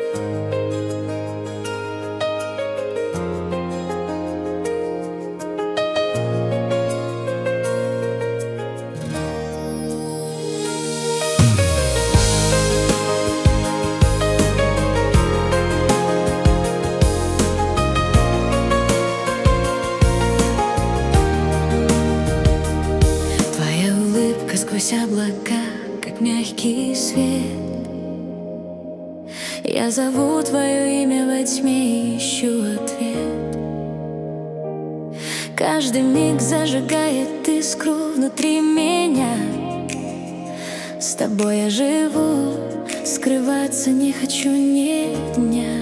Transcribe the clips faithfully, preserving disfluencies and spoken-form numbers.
Сквозь облака, как мягкий свет, я зову твое имя во тьме и ищу ответ. Каждый миг зажигает искру внутри меня. С тобой я живу, скрываться не хочу ни дня.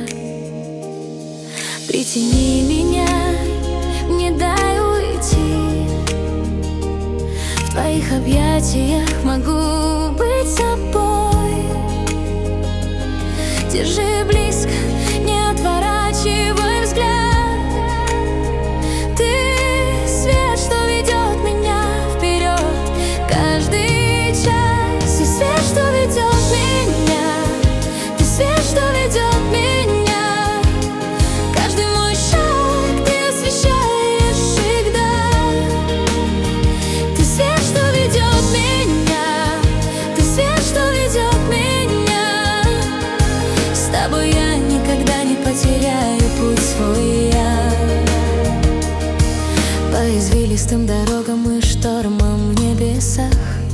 Притяни меня, не дай уйти. В твоих объятиях могу быть собой. Держи близко, не отворачивай взгляд. Ты свет, что ведет меня вперед каждый час. Ты свет, что ведет меня. Ты свет, что ведет меня. Каждый мой шаг ты освещаешь всегда. Ты свет, что ведет меня. Ты свет, что ведет меня. С тобой я никогда не потеряю путь свой я. По извилистым дорогам и штормам в небесах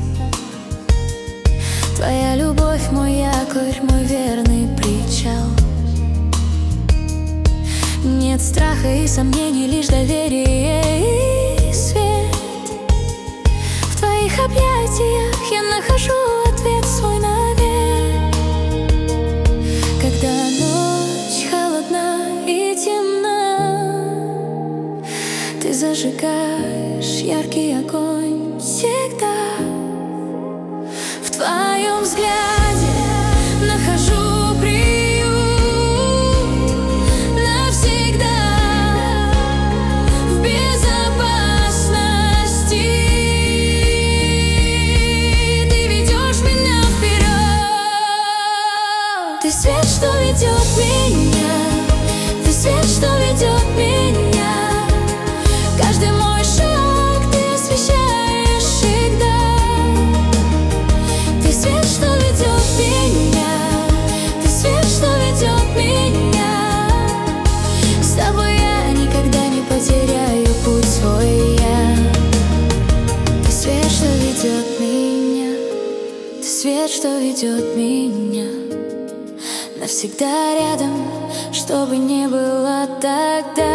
твоя любовь, мой якорь, мой верный причал. Нет страха и сомнений, лишь доверие и свет. В твоих объятиях я нахожу ответ свой навек. Когда ночь холодна и темна, ты зажигаешь яркий огонь всегда. В твоем взгляде нахожу приют навсегда. В безопасности ты ведешь меня вперед. Ты свет, что ведет меня. Ты свет, что ведет меня. Каждый мой шаг ты освещаешь всегда. Ты свет, что ведет меня. Ты свет, что ведет меня. С тобой я никогда не потеряю путь свой я. Ты свет, что ведет меня. Ты свет, что ведет меня. Навсегда рядом, что бы ни было тогда.